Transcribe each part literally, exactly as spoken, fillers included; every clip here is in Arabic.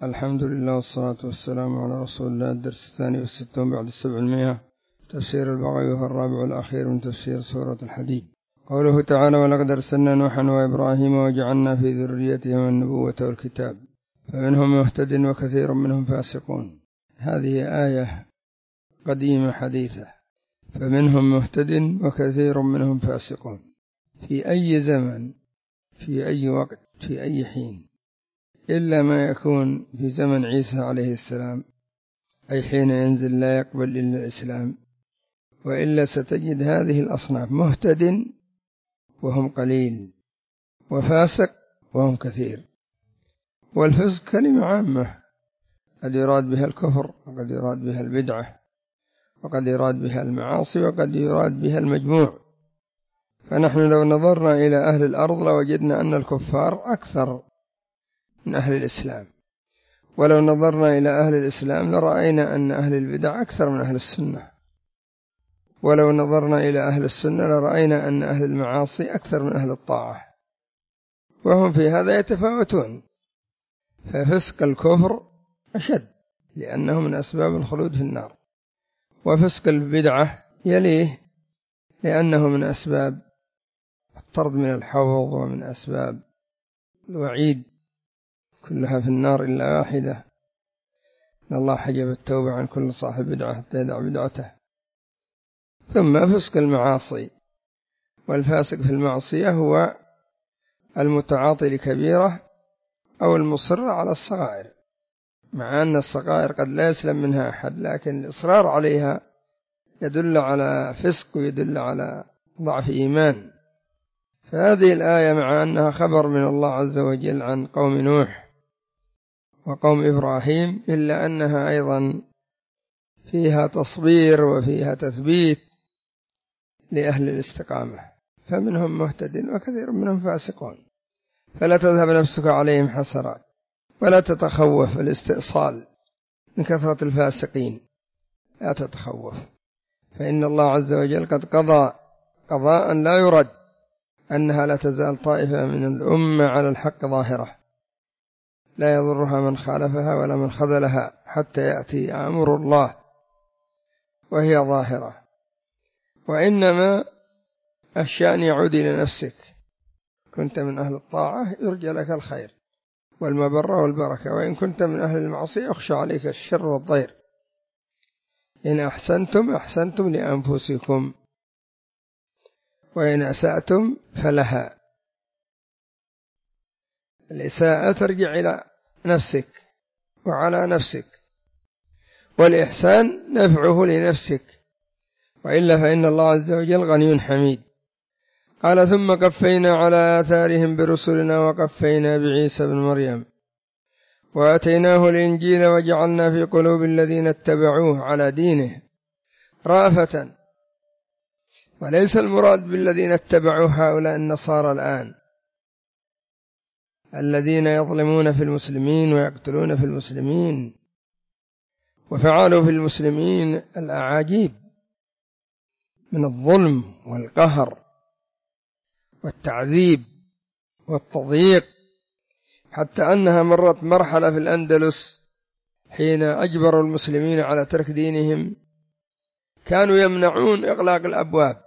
الحمد لله والصلاة والسلام على رسول الله. الدرس الثاني والستون بعد السبعمائة، تفسير البغوي وهو الرابع الأخير من تفسير سورة الحديد. قوله تعالى: ولقد أرسلنا نوحا وإبراهيم وجعلنا في ذريتهما النبوة والكتاب فمنهم مهتد وكثير منهم فاسقون. هذه آية قديمة حديثة. فمنهم مهتد وكثير منهم فاسقون في أي زمن، في أي وقت، في أي حين، إلا ما يكون في زمن عيسى عليه السلام، أي حين ينزل لا يقبل إلا الإسلام، وإلا ستجد هذه الأصناف: مهتد وهم قليل، وفاسق وهم كثير. والفسق كلمة عامة، قد يراد بها الكفر، وقد يراد بها البدعة، وقد يراد بها المعاصي، وقد يراد بها المجموع. فنحن لو نظرنا إلى أهل الأرض لوجدنا أن الكفار أكثر من أهل الإسلام، ولو نظرنا إلى أهل الإسلام لرأينا أن أهل البدع أكثر من أهل السنة، ولو نظرنا إلى أهل السنة لرأينا أن أهل المعاصي أكثر من أهل الطاعة، وهم في هذا يتفاوتون. ففسق الكفر أشد لأنه من أسباب الخلود في النار، وفسق البدعة يليه لأنه من أسباب الطرد من الحوض ومن أسباب الوعيد، كلها في النار إلا واحدة: إن الله حجب التوبة عن كل صاحب بدعة حتى يدع بدعته. ثم فسق المعاصي، والفاسق في المعصية هو المتعاطي لكبيرة أو المصر على الصغائر، مع أن الصغائر قد لا يسلم منها أحد، لكن الإصرار عليها يدل على فسق ويدل على ضعف إيمان. فهذه الآية مع أنها خبر من الله عز وجل عن قوم نوح وقوم إبراهيم، إلا أنها أيضا فيها تصبير وفيها تثبيت لأهل الاستقامة. فمنهم مهتد وكثير منهم فاسقون، فلا تذهب نفسك عليهم حسرات، ولا تتخوف الاستئصال من كثرة الفاسقين، لا تتخوف، فإن الله عز وجل قد قضى قضاء لا يرد أنها لا تزال طائفة من الأمة على الحق ظاهرة، لا يضرها من خالفها ولا من خذلها حتى يأتي أمر الله وهي ظاهرة. وإنما الشأن يعود إلى نفسك، كنت من أهل الطاعة يرجى لك الخير والمبرة والبركة، وإن كنت من أهل المعصية يخشى عليك الشر والضير. إن أحسنتم أحسنتم لأنفسكم، وإن أسأتم فلها. الإساءة ترجع إلى نفسك وعلى نفسك، والإحسان نفعه لنفسك، وإلا فإن الله عز وجل غني حميد. قال: ثم قفينا على آثارهم برسلنا وقفينا بعيسى بن مريم وآتيناه الإنجيل وجعلنا في قلوب الذين اتبعوه على دينه رأفة. وليس المراد بالذين اتبعوه هؤلاء النصارى الآن الذين يظلمون في المسلمين ويقتلون في المسلمين وفعلوا في المسلمين الأعاجيب من الظلم والقهر والتعذيب والتضييق، حتى أنها مرت مرحلة في الأندلس حين أجبروا المسلمين على ترك دينهم، كانوا يمنعون إغلاق الأبواب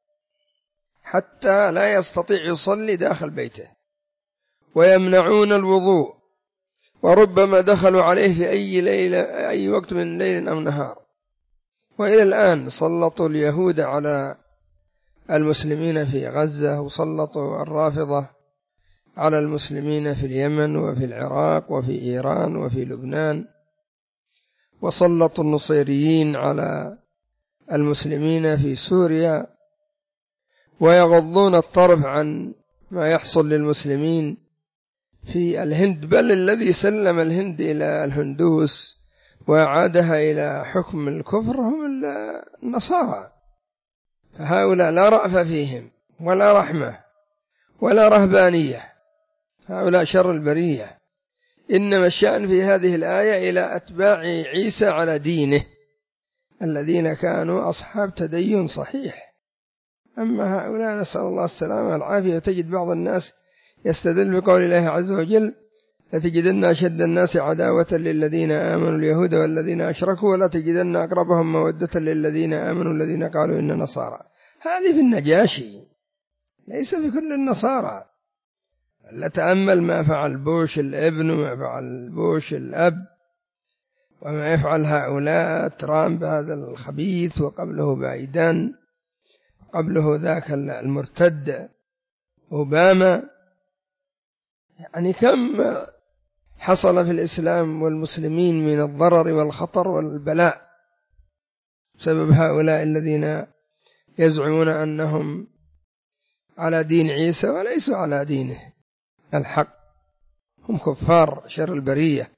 حتى لا يستطيع يصلي داخل بيته، ويمنعون الوضوء، وربما دخلوا عليه في أي ليلة أي وقت من ليل أو نهار. وإلى الآن سلطوا اليهود على المسلمين في غزة، وسلطوا الرافضة على المسلمين في اليمن وفي العراق وفي إيران وفي لبنان، وسلطوا النصيريين على المسلمين في سوريا، ويغضون الطرف عن ما يحصل للمسلمين في الهند، بل الذي سلم الهند إلى الهندوس وأعادها إلى حكم الكفر هم النصارى. فهؤلاء لا رأفة فيهم ولا رحمة ولا رهبانية، هؤلاء شر البرية. إنما الشأن في هذه الآية إلى أتباع عيسى على دينه الذين كانوا أصحاب تدين صحيح. أما هؤلاء نسأل الله السلامة والعافية. تجد بعض الناس يستدل بقول الله عز وجل: لتجدن أشد الناس عداوة للذين آمنوا اليهود والذين أشركوا ولا تجدن أقربهم مودة للذين آمنوا الذين قالوا إن نصارى. هذه في النجاشي، ليس في كل النصارى. لتأمل ما فعل بوش الابن وما فعل بوش الأب وما يفعل هؤلاء ترامب هذا الخبيث، وقبله بايدن، قبله ذاك المرتد أوباما. يعني كم حصل في الإسلام والمسلمين من الضرر والخطر والبلاء بسبب هؤلاء الذين يزعمون أنهم على دين عيسى وليسوا على دينه الحق، هم كفار شر البرية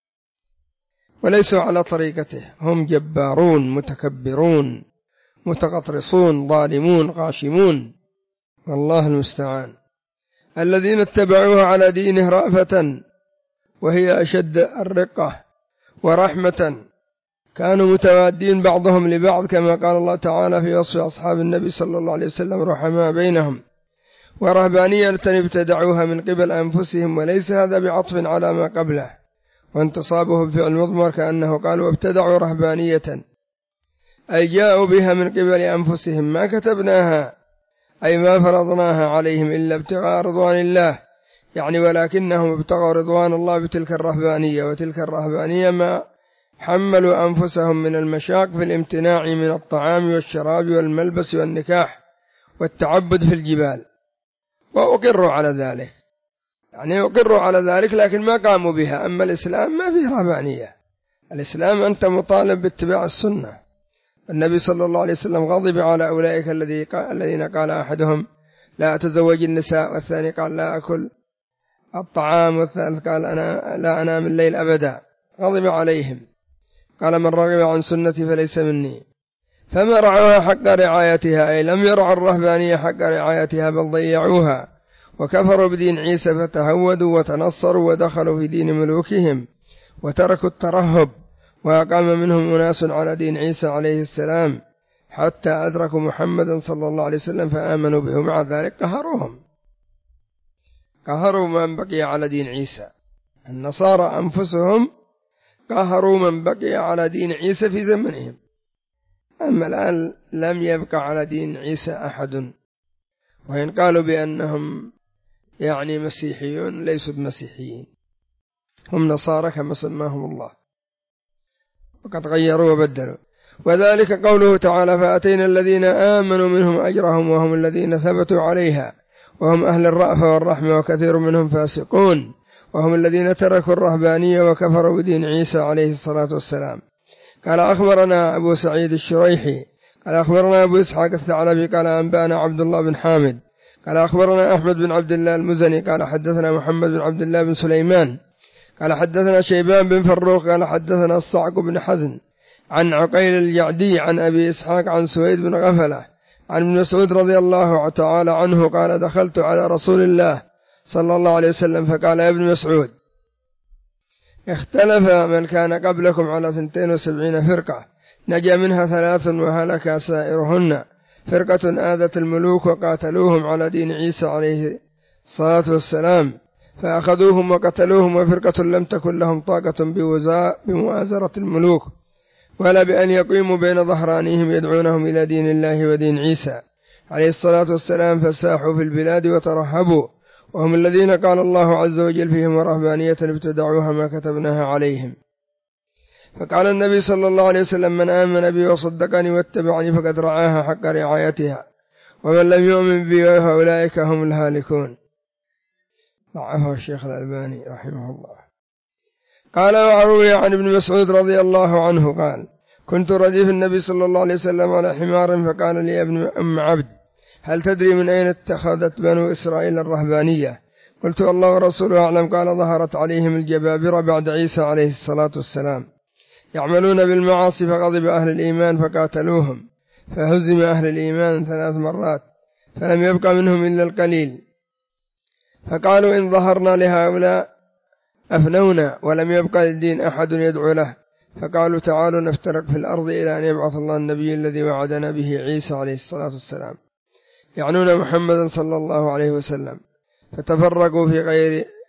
وليسوا على طريقته، هم جبارون متكبرون متغطرسون ظالمون غاشمون، والله المستعان. الذين اتبعوه على دينه رأفة وهي أشد الرقة ورحمة، كانوا متوادين بعضهم لبعض كما قال الله تعالى في وصف أصحاب النبي صلى الله عليه وسلم رحماء بينهم. ورهبانية ابتدعوها من قبل أنفسهم، وليس هذا بعطف على ما قبله، وانتصابه بفعل مضمر كأنه قالوا ابتدعوا رهبانية، أي جاءوا بها من قبل أنفسهم، ما كتبناها أي ما فرضناها عليهم إلا ابتغاء رضوان الله، يعني ولكنهم ابتغوا رضوان الله بتلك الرهبانية. وتلك الرهبانية ما حملوا أنفسهم من المشاق في الامتناع من الطعام والشراب والملبس والنكاح والتعبد في الجبال، وأقروا على ذلك، يعني أقروا على ذلك لكن ما قاموا بها. أما الإسلام ما فيه رهبانية، الإسلام أنت مطالب باتباع السنة. النبي صلى الله عليه وسلم غضب على أولئك الذين قال أحدهم لا أتزوج النساء، والثاني قال لا أكل الطعام، والثالث قال أنا لا أنام الليل أبدا، غضب عليهم، قال من رغب عن سنتي فليس مني. فما رعوها حق رعايتها، أي لم يرعوا الرهبانية حق رعايتها، بل ضيعوها وكفروا بدين عيسى، فتهودوا وتنصروا ودخلوا في دين ملوكهم وتركوا الترهب، وأقام منهم أناس على دين عيسى عليه السلام حتى أدركوا محمدا صلى الله عليه وسلم فآمنوا به، مع ذلك قهروهم، قهروا من بقي على دين عيسى. النصارى أنفسهم قهروا من بقي على دين عيسى في زمنهم، أما الآن لم يبقى على دين عيسى أحد، وإن قالوا بأنهم يعني مسيحيون ليسوا بمسيحيين، هم نصارى كما سماهم الله، وقد غيروا وبدلوا. وذلك قوله تعالى فأتينا الذين آمنوا منهم أجرهم وهم الذين ثبتوا عليها وهم أهل الرأفة والرحمة وكثير منهم فاسقون، وهم الذين تركوا الرهبانية وكفروا بدين عيسى عليه الصلاة والسلام. قال أخبرنا أبو سعيد الشريحي قال أخبرنا أبو إسحاق الثعلبي قال أنبأنا عبد الله بن حامد قال أخبرنا أحمد بن عبد الله المزني قال حدثنا محمد بن عبد الله بن سليمان قال حدثنا شيبان بن فروخ قال حدثنا الصعق بن حزن عن عقيل الجعدي عن أبي إسحاق عن سويد بن غفلة عن ابن مسعود رضي الله تعالى عنه قال دخلت على رسول الله صلى الله عليه وسلم فقال يا ابن مسعود اختلف من كان قبلكم على اثنتين وسبعين فرقة، نجا منها ثلاث وهلك سائرهن، فرقة آذت الملوك وقاتلوهم على دين عيسى عليه الصلاة والسلام فأخذوهم وقتلوهم، وفرقة لم تكن لهم طاقة بمؤازرة الملوك ولا بأن يقيموا بين ظهرانهم يدعونهم إلى دين الله ودين عيسى عليه الصلاة والسلام، فساحوا في البلاد وترهبوا، وهم الذين قال الله عز وجل فيهم ورهبانية ابتدعوها ما كتبناها عليهم. فقال النبي صلى الله عليه وسلم من آمن بي وصدقني واتبعني فقد رعاها حق رعايتها، ومن لم يؤمن بي فأولئك هم الهالكون. ضعفه الشيخ الألباني رحمه الله. قال وعروي عن ابن مسعود رضي الله عنه قال كنت رديف النبي صلى الله عليه وسلم على حمار فقال لي ابن أم عبد هل تدري من أين اتخذت بنو إسرائيل الرهبانية؟ قلت الله ورسوله أعلم. قال ظهرت عليهم الجبابرة بعد عيسى عليه الصلاة والسلام يعملون بالمعاصي فغضب أهل الإيمان فقاتلوهم، فهزم أهل الإيمان ثلاث مرات فلم يبق منهم إلا القليل، فقالوا إن ظهرنا لهؤلاء أفنونا ولم يبق للدين أحد يدعو له، فقالوا تعالوا نفترق في الأرض إلى أن يبعث الله النبي الذي وعدنا به عيسى عليه الصلاة والسلام، يعنون محمدا صلى الله عليه وسلم، فتفرقوا في غير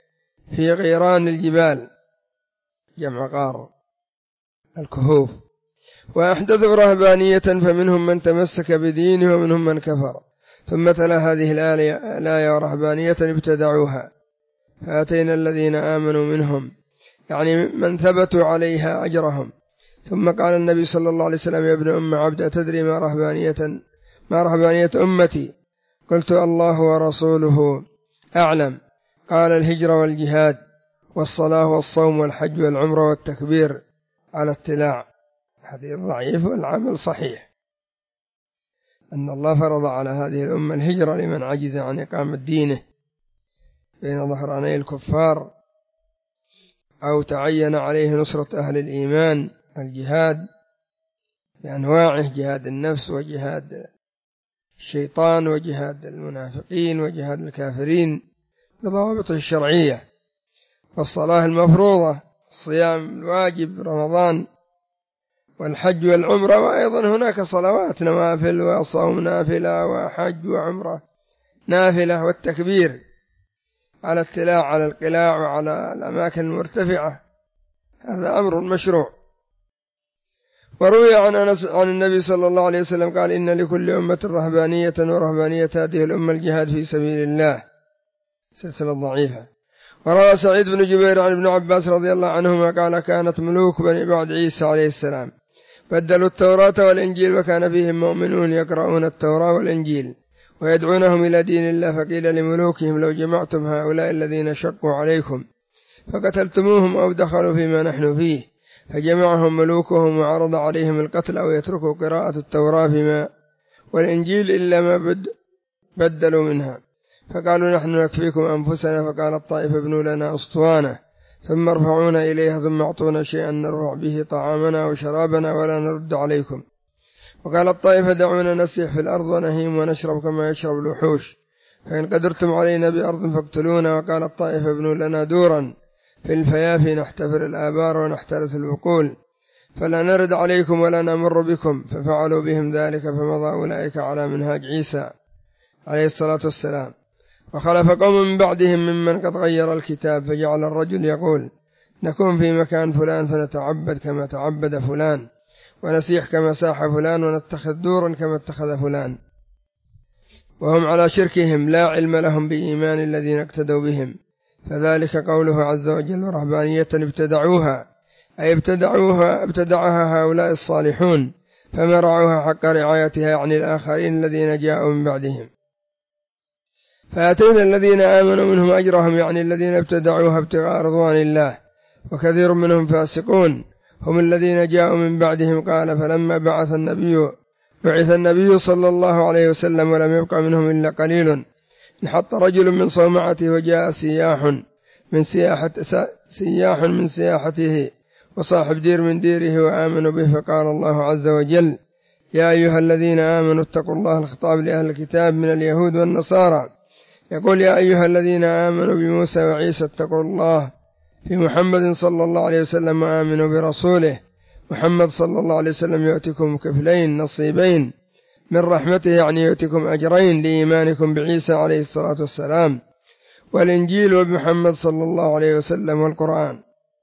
في غيران الجبال جمع غار الكهوف، وأحدثوا رهبانية فمنهم من تمسك بدينه ومنهم من كفر. ثم تلا هذه الآية ورهبانية ابتدعوها فآتينا الذين آمنوا منهم، يعني من ثبتوا عليها أجرهم. ثم قال النبي صلى الله عليه وسلم: يا ابن أم عبد أتدري ما رهبانية ما رهبانية أمتي؟ قلت: الله ورسوله أعلم. قال: الهجرة والجهاد والصلاة والصوم والحج والعمرة والتكبير على اطلاع. حديث ضعيف والعمل صحيح، أن الله فرض على هذه الأمة الهجرة لمن عجز عن إقامة دينه بين ظهراني الكفار، أو تعين عليه نصرة أهل الإيمان، الجهاد بأنواعه: جهاد النفس وجهاد الشيطان وجهاد المنافقين وجهاد الكافرين بضوابطه الشرعية، والصلاة المفروضة، الصيام الواجب رمضان، والحج والعمرة، وأيضا هناك صلوات نوافل وصوم نافلة وحج وعمرة نافلة، والتكبير على اطلاع على القلاع وعلى الأماكن المرتفعة، هذا أمر مشروع. وروي عن أنس عن النبي صلى الله عليه وسلم قال: إن لكل أمة رهبانية ورهبانية هذه الأمة الجهاد في سبيل الله، سلسلة ضعيفة. وروى سعيد بن جبير عن ابن عباس رضي الله عنهما قال: كانت ملوك بني بعد عيسى عليه السلام بدلوا التوراة والإنجيل، وكان فيهم مؤمنون يقرؤون التوراة والإنجيل ويدعونهم إلى دين الله، فقيل لملوكهم: لو جمعتم هؤلاء الذين شقوا عليكم فقتلتموهم أو دخلوا فيما نحن فيه، فجمعهم ملوكهم وعرض عليهم القتل أو يتركوا قراءة التوراة فيما والإنجيل إلا ما بدلوا منها، فقالوا: نحن نكفيكم أنفسنا. فقال الطائفة: ابنوا لنا أسطوانة ثم ارفعونا إليها ثم اعطونا شيئا نرفع به طعامنا وشرابنا ولا نرد عليكم. وقال الطائفة: دعونا نسيح في الأرض ونهيم ونشرب كما يشرب الوحوش، فإن قدرتم علينا بأرض فاقتلونا. وقال الطائفة: ابنوا لنا دورا في الفيافي نحتفر الآبار ونحترس البقول فلا نرد عليكم ولا نمر بكم، ففعلوا بهم ذلك، فمضى أولئك على منهاج عيسى عليه الصلاة والسلام. وخلف قوم من بعدهم ممن قد غير الكتاب، فجعل الرجل يقول: نكون في مكان فلان فنتعبد كما تعبد فلان، ونسيح كما ساح فلان، ونتخذ دورا كما اتخذ فلان، وهم على شركهم لا علم لهم بإيمان الذين اقتدوا بهم. فذلك قوله عز وجل: ورهبانية ابتدعوها، أي ابتدعوها ابتدعها هؤلاء الصالحون فما رعوها حق رعايتها، يعني الآخرين الذين جاءوا من بعدهم. فآتينا الذين آمنوا منهم أجرهم، يعني الذين ابتدعوها ابتغاء رضوان الله، وكثير منهم فاسقون هم الذين جاءوا من بعدهم. قال: فلما بعث النبي بعث النبي صلى الله عليه وسلم ولم يبق منهم إلا قليل، انحط رجل من صومعته وجاء سياح من سياحة سياح من سياحته وصاحب دير من ديره وآمنوا به، فقال الله عز وجل: يا أيها الذين آمنوا اتقوا الله. الخطاب لأهل الكتاب من اليهود والنصارى، يقول: يا أيها الذين آمنوا بموسى وعيسى اتقوا الله في محمد صلى الله عليه وسلم وآمنوا برسوله. محمد صلى الله عليه وسلم يؤتكم كفلين نصيبين من رحمته، يعني يؤتكم أجرين لإيمانكم بعيسى عليه الصلاة والسلام، والإنجيل وبمحمد صلى الله عليه وسلم والقرآن،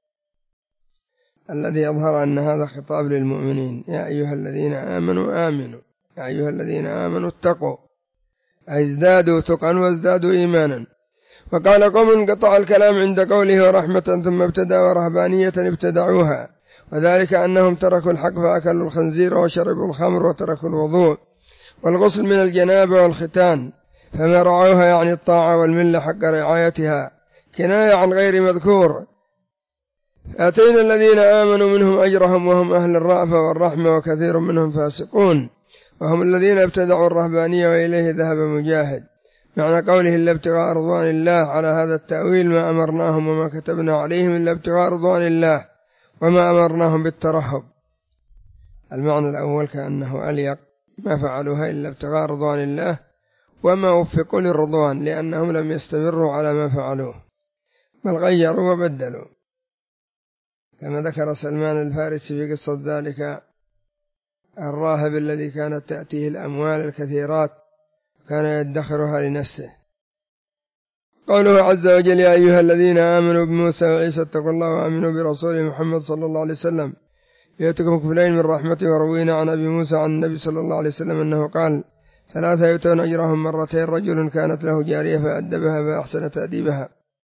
الذي أظهر أن هذا خطاب للمؤمنين. يا أيها الذين آمنوا آمنوا، يا أيها الذين آمنوا اتقوا، أي ازدادوا تقا وازدادوا إيمانا. وقال قوم انقطع الكلام عند قوله ورحمة ثم ابتدأ ورهبانية ابتدعوها، وذلك أنهم تركوا الحق فأكلوا الخنزير وشربوا الخمر وتركوا الوضوء والغسل من الجنابة والختان، فما رعوها يعني الطاعة والملة حق رعايتها، كناية عن غير مذكور. آتينا الذين آمنوا منهم أجرهم وهم أهل الرأفة والرحمة، وكثير منهم فاسقون وهم الذين ابتدعوا الرهبانية، وإليه ذهب مجاهد. معنى قوله إلا ابتغاء رضوان الله، على هذا التأويل: ما أمرناهم وما كتبنا عليهم إلا ابتغاء رضوان الله وما أمرناهم بالترهب. المعنى الأول كأنه أليق: ما فعلوها إلا ابتغاء رضوان الله وما وفقوا للرضوان، لأنهم لم يستمروا على ما فعلوه بل غيروا وبدلوا، كما ذكر سلمان الفارسي في قصة ذلك الراهب الذي كانت تأتيه الأموال الكثيرات كان يدخرها لنفسه. قوله عز وجل يا أيها الذين آمنوا بموسى وعيسى اتقوا الله وآمنوا برسوله محمد صلى الله عليه وسلم يؤتكم كفلين من رحمته. وروينا عن أبي موسى عن النبي صلى الله عليه وسلم أنه قال ثلاثة يؤتون أجرهم مرتين: رجل كانت له جارية فأدبها فأحسن تأديبها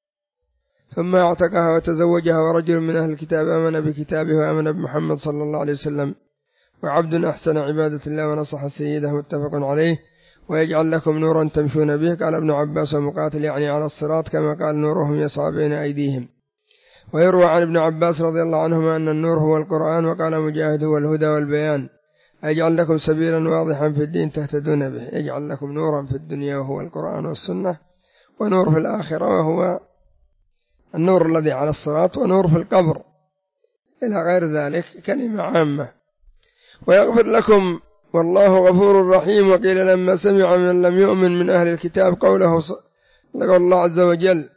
ثم اعتقها وتزوجها، ورجل من أهل الكتاب آمن بكتابه وآمن بمحمد صلى الله عليه وسلم، وعبد أحسن عبادة الله ونصح سيده، متفق عليه. ويجعل لكم نورا تمشون به. قال ابن عباس ومقاتل يعني على الصراط، كما قال نورهم يسعى بين أيديهم. ويروى عن ابن عباس رضي الله عنهما أن النور هو القرآن. وقال مجاهد هو الهدى والبيان. يجعل لكم سبيلا واضحا في الدين تهتدون به. يجعل لكم نورا في الدنيا وهو القرآن والسنة، ونور في الآخرة وهو النور الذي على الصراط، ونور في القبر، إلى غير ذلك، كلمة عامة. ويغفر لكم والله غفور رحيم. وقيل لما سمع من لم يؤمن من أهل الكتاب قوله قال الله عز وجل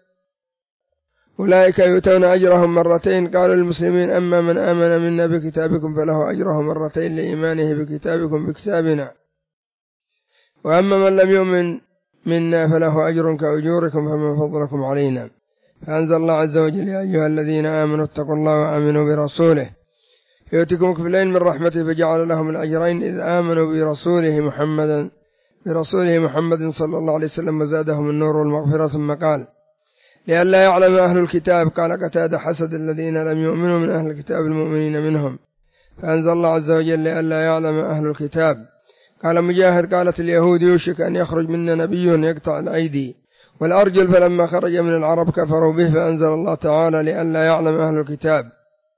أولئك يؤتون أجرهم مرتين، قالوا للمسلمين أما من آمن منا بكتابكم فله أجره مرتين لإيمانه بكتابكم بكتابنا، وأما من لم يؤمن منا فله أجر كأجوركم فما فضلكم علينا. فأنزل الله عز وجل يا أيها الذين آمنوا اتقوا الله وآمنوا برسوله يؤتكم كفلين من رحمته، فجعل لهم الأجرين إذ آمنوا برسوله محمد برسوله محمد صلى الله عليه وسلم وزادهم النور والمغفرة. ثم قال لئلا يعلم أهل الكتاب، قال قتادة حسد الذين لم يؤمنوا من أهل الكتاب المؤمنين منهم. فأنزل الله عز وجل لئلا يعلم أهل الكتاب. قال مجاهد قالت اليهود يوشك أن يخرج منا نبي يقطع الأيدي والأرجل، فلما خرج من العرب كفروا به، فأنزل الله تعالى لئلا يعلم أهل الكتاب،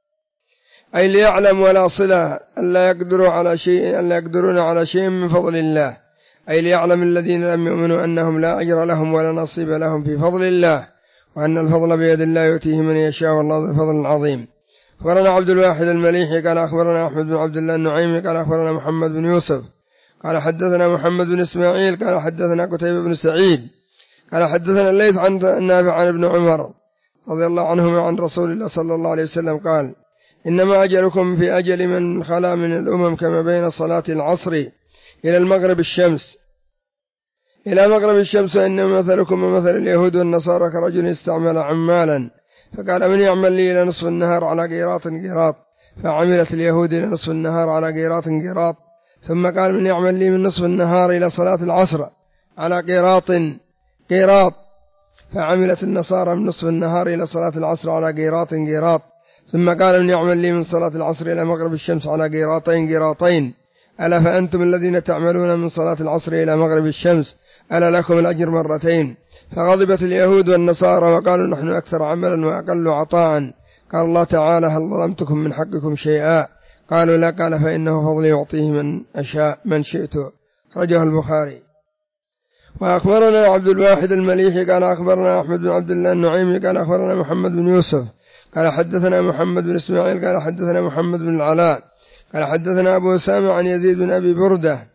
أي ليعلم ولا صلة ألا يقدروا على شيء ألا يقدرون على شيء من فضل الله، أي ليعلم الذين لم يؤمنوا أنهم لا أجر لهم ولا نصيب لهم في فضل الله، وأن الفضل بيد الله يؤتيه من يشاء والله ذو الفضل العظيم. أخبرنا عبد الواحد المليحي قال أخبرنا أحمد بن عبد الله النعيمي قال أخبرنا محمد بن يوسف قال حدثنا محمد بن إسماعيل قال حدثنا قتيبة بن سعيد قال حدثنا الليث عن نافع عن ابن عمر رضي الله عنهما عن رسول الله صلى الله عليه وسلم قال إنما أجلكم في أجل من خلا من الأمم كما بين صلاة العصر إلى المغرب الشمس إلى مغرب الشمس، إنما مثلكم ومثل اليهود والنصارى كرجل استعمل عمالا فقال من يعمل لي إلى نصف النهار على قيراط قيراط، فعملت اليهود إلى نصف النهار على قيراط قيراط، ثم قال من يعمل لي من نصف النهار إلى صلاة العصر على قيراط قيراط، فعملت النصارى من نصف النهار إلى صلاة العصر على قيراط قيراط، ثم قال من يعمل لي من صلاة العصر إلى مغرب الشمس على قيراطين قيراطين، ألا فأنتم الذين تعملون من صلاة العصر إلى مغرب الشمس ألا لكم الأجر مرتين. فغضبت اليهود والنصارى وقالوا نحن أكثر عملا وأقل عطاء. قال الله تعالى هل ظلمتكم من حقكم شيئا؟ قالوا لا. قال فإنه فضلي يعطيه من أشاء من شئت. رجاه البخاري. وأخبرنا عبد الواحد المليحي قال أخبرنا أحمد بن عبد الله النعيمي قال أخبرنا محمد بن يوسف قال حدثنا محمد بن إسماعيل قال حدثنا محمد بن العلاء قال حدثنا أبو أسامة عن يزيد بن أبي بردة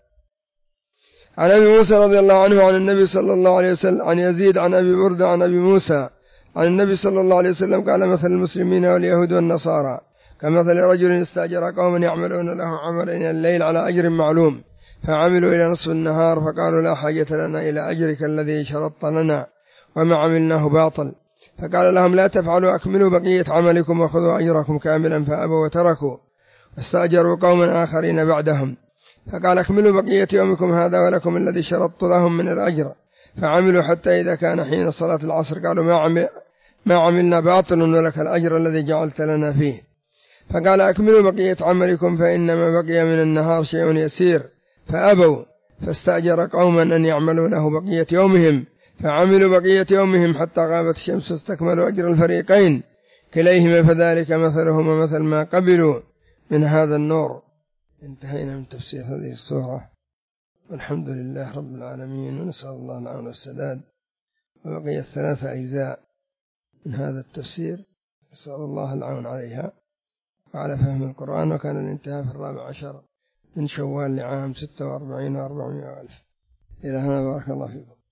عن أبي موسى رضي الله عنه عن النبي صلى الله عليه وسلم عن يزيد عن أبي بردة عن أبي موسى عن النبي صلى الله عليه وسلم قال مثل المسلمين واليهود والنصارى كمثل رجل استأجر قوما يعملون له عملا إلى الليل على أجر معلوم، فعملوا إلى نصف النهار فقالوا لا حاجة لنا إلى أجرك الذي شرطت لنا وما عملناه باطل، فقال لهم لا تفعلوا أكملوا بقية عملكم وخذوا أجركم كاملا، فأبوا وتركوا واستأجروا قوما آخرين بعدهم، فقال اكملوا بقية يومكم هذا ولكم الذي شرطت لهم من الأجر، فعملوا حتى إذا كان حين صلاة العصر قالوا ما, عمل ما عملنا باطل ولك الأجر الذي جعلت لنا فيه، فقال أكملوا بقية عملكم فإنما بقي من النهار شيء يسير، فأبوا فاستأجر قوما أن يعملوا له بقية يومهم، فعملوا بقية يومهم حتى غابت الشمس واستكملوا أجر الفريقين كليهما، فذلك مثلهم ومثل ما قبلوا من هذا النور. انتهينا من تفسير هذه السورة، والحمد لله رب العالمين، ونسأل الله العون والسداد. وبقي الثلاثة أجزاء من هذا التفسير نسأل الله العون عليها وعلى فهم القرآن، وكان الانتهاء في الرابع عشر من شوال لعام ستة وأربعين وأربعمائة ألف. إلى هنا بارك الله فيكم.